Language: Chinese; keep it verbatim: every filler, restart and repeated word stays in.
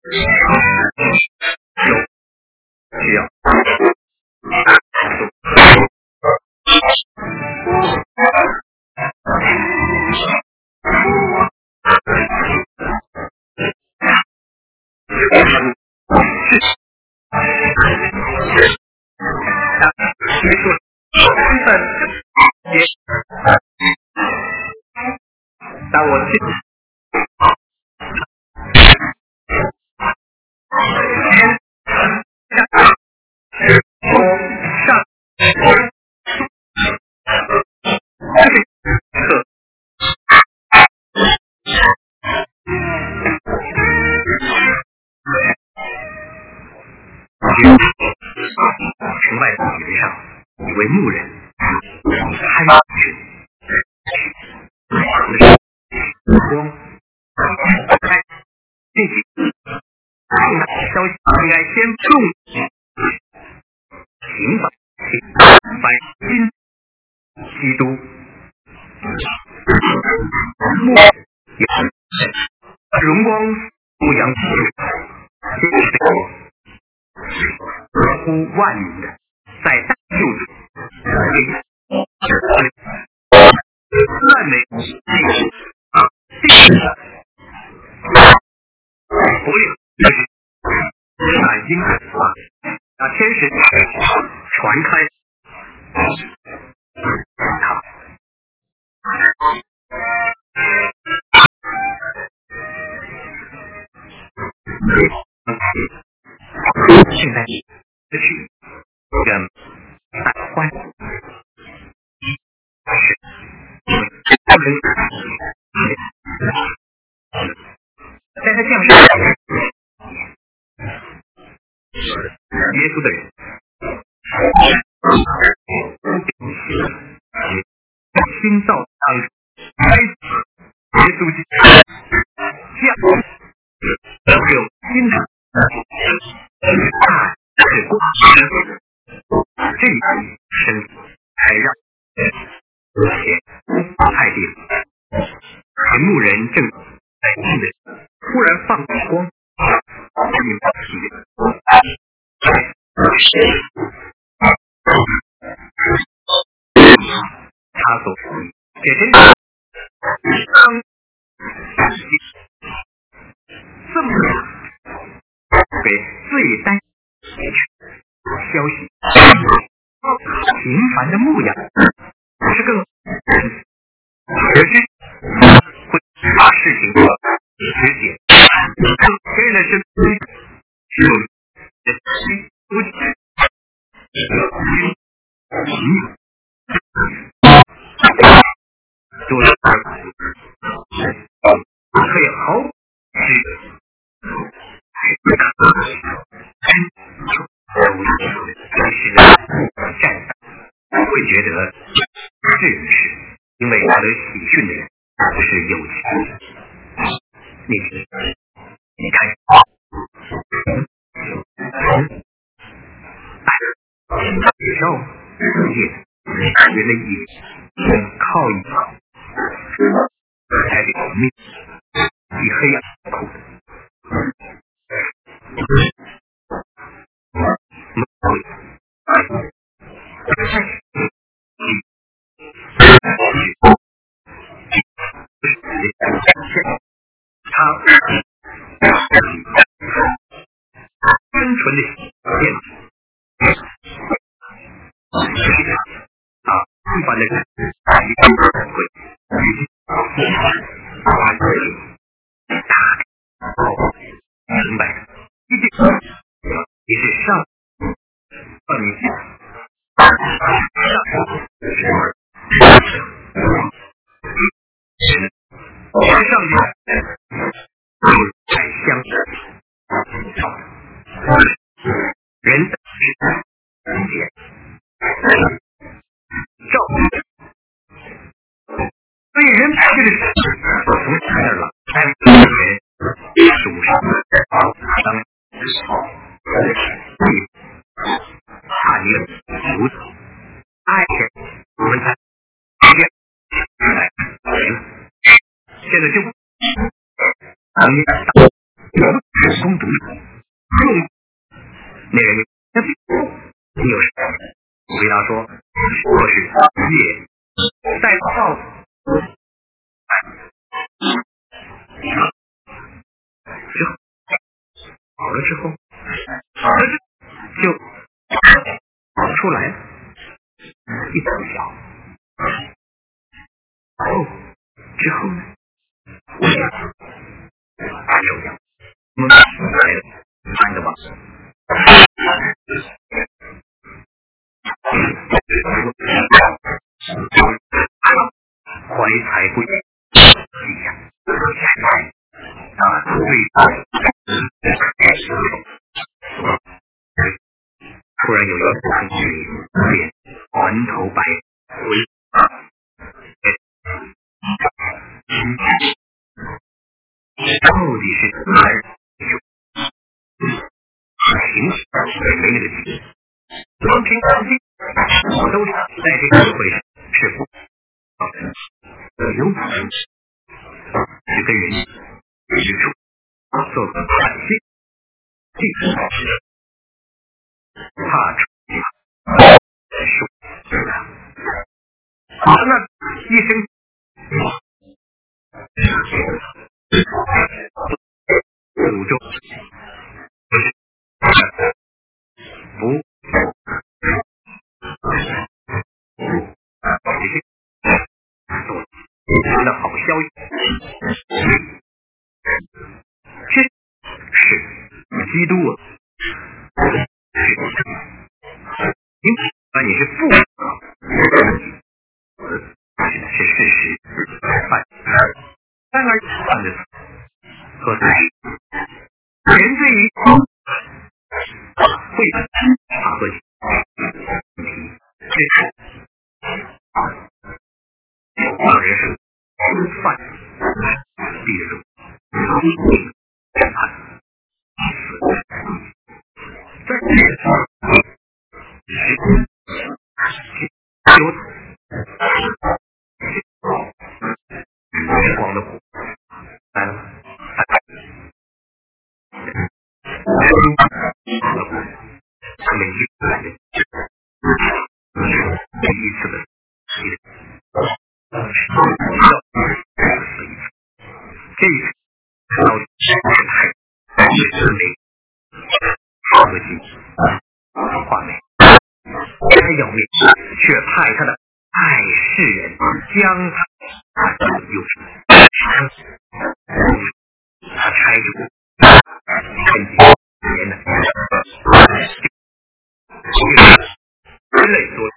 需要当我去城外的岩上，一位牧人看上去光这几消息应该先重平反反新基督荣光不扬合乎万民的在大救主赞美不令那因那天使传开他现在失去人大欢在他降世耶稣的人新造当耶稣基督降有新的大是光这一生才让太定牧人正在静的突然放光他所给人这么给最担消息频繁的牧养是更可是会把事情直接别人的身体只有不就是可以毫会觉得这是因为他的喜讯的人不是有钱你你看肉也人的意靠一靠才有命与黑暗苦他单纯的变啊一般的人会明白一定也是上让你上上去太相人的理解照所以人这个从这儿了但是人属上当怕你如此爱人我们才现在就你手工读书。那人那你有什么？我回答说，我是夜在报之后好了之后，好了之后就出来了，一头小。哦，之后呢？我想，按手讲，我们来了，看着吧。怀才不遇，记呀，下来啊，对，突然有一个同学脸环头白回，到底是哪儿有情也没那个情，光凭自己，我都在这个社会上是不有是跟人接触，做个感性，这个怕出说好那一生诅咒不只是的好消息，这是基督啊！那你是不是事实，犯然而犯的和人对于会和这是让人是犯地主审判在有光的苦来了美丽来的第一次的这一次到太是美科技画美该要命，却派他的爱世人将他有他拆除跟年的人类所